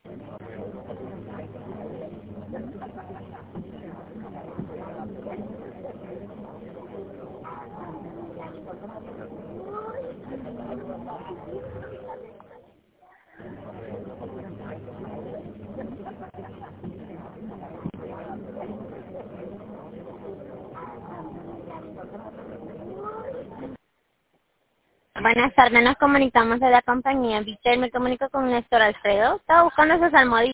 Buenas tardes, nos comunicamos de la compañía Vitel. Me comunico con Néstor Alfredo. Estaba buscando esos almohadillas.